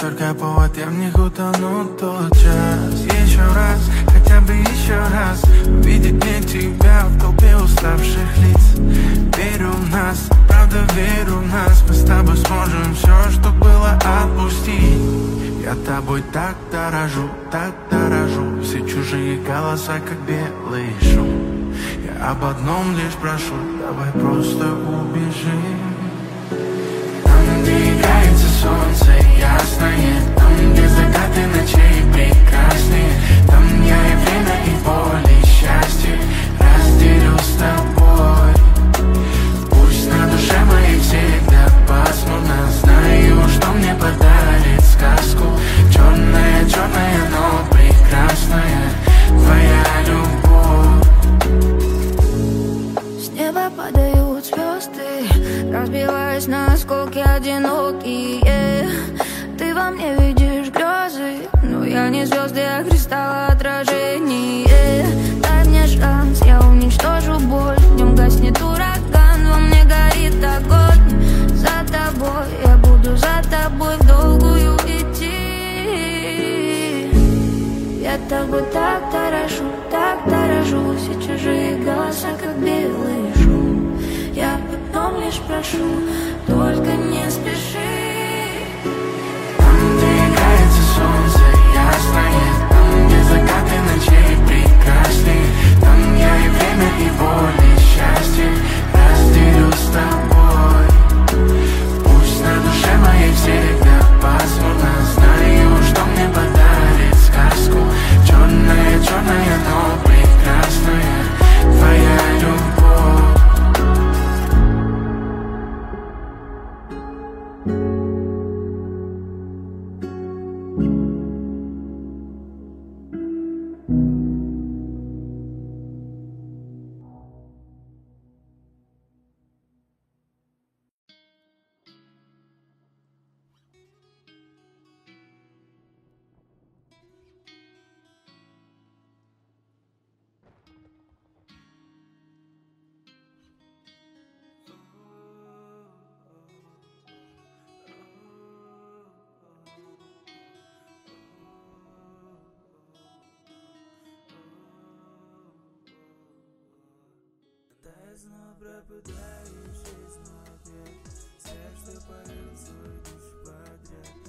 только повод, я в них утону тот час. Еще раз, хотя бы еще раз увидеть мне тебя в толпе уставших лиц. Верю в нас, правда верю в нас. Мы с тобой сможем все, что было, отпустить. Я тобой так дорожу, все чужие голоса, как белый шум. Я об одном лишь прошу, давай просто убежим. Там, где играется солнце ясное, там, где закаты ночей прекрасные, там я и время, и боль, и счастье разделю с тобой. Пусть на душе моей всегда пасмурно, знаю, что мне подарит сказку. Черная, черная, но прекрасная твоя любовь. С неба падают звезды, разбиваясь на осколки одинокие. Ты во мне видишь грезы, но я не звезды, а кристаллы отражение. Дай мне шанс, я уничтожу боль. Днем гаснет ураган, во мне горит огонь. За тобой, я буду за тобой в долгую идти. Я тобой так дорожу, все чужие голоса, как белый шум. Я потом лишь прошу, только не спеши. Там, где играется солнце ясное, там, где закаты ночей прекрасные, там я и время, и боль, и счастье разделю с тобой. Пусть на душе моей всегда пасмурно, знаю, что мне подарит сказку. Черная, черная, но прекрасная твоя любовь. Снова пропадающий снова свет, что полил свой душ подряд.